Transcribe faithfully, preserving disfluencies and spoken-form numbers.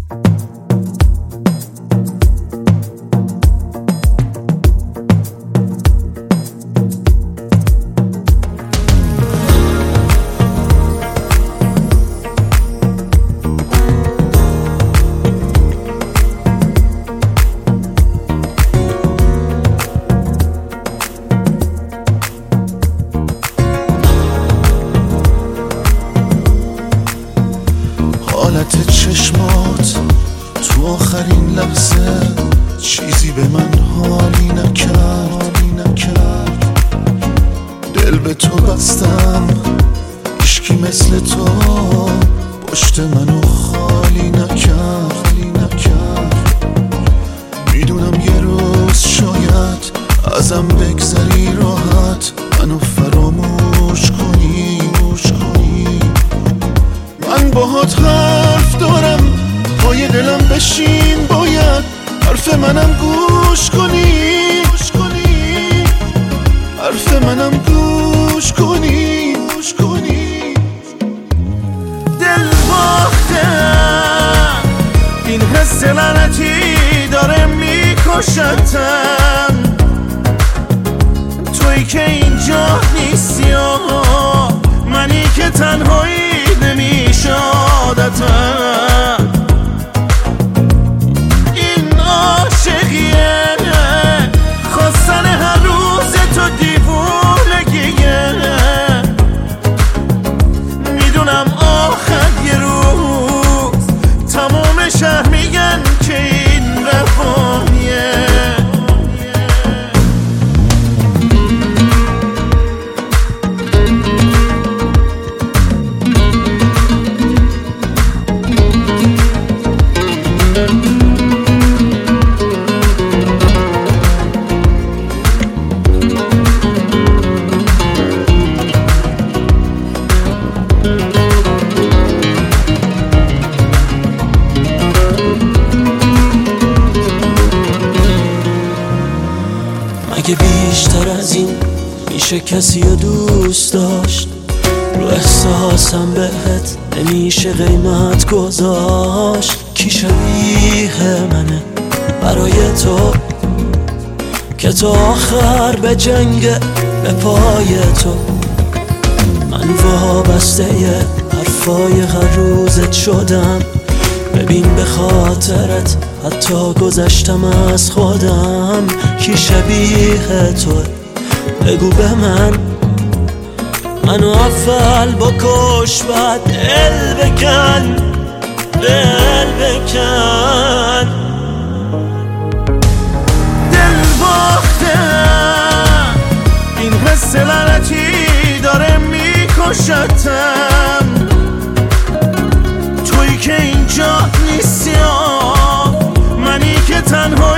حالت چشمات تو آخرین لحظه چیزی به من حالی نکرد نکرد دل به تو بستم، عشقی مثل تو پشت منو خالی نکرد نکرد میدونم یه روز شاید ازم بگذری راحت، منو فراموش کنی کنی من باهات حرف دارم، پای دلم بشین، باید حرف منم گوش کنی حرف منم گوش کنی گوش کنی دل باختم، این حس لعنتی داره میکشتم، تویی که اینجا نیستی و منی که تنهایی نمیشه عادتم. این عاشقیه خواستن هر روز تو دیوونگیه، میدونم آخر یه روز تمام شهر میگن که این روانیه. مگه بیشتر از این میشه کسی رو دوست داشت؟ رو احساسم بهت نمیشه قیمت گذاشت. کی شبیه منه برای تو که تو آخر به جنگ به پای تو؟ من وابسته حرفای هر روزت شدم، ببین به خاطرت حتی گذشتم از خودم. کی شبیه تو بگو به من، منو اول بکش بعد دل بکن دل بکن. دل باختم، این حس لعنتی داره میکشتم، تویی که اینجا نیستی منی که تنها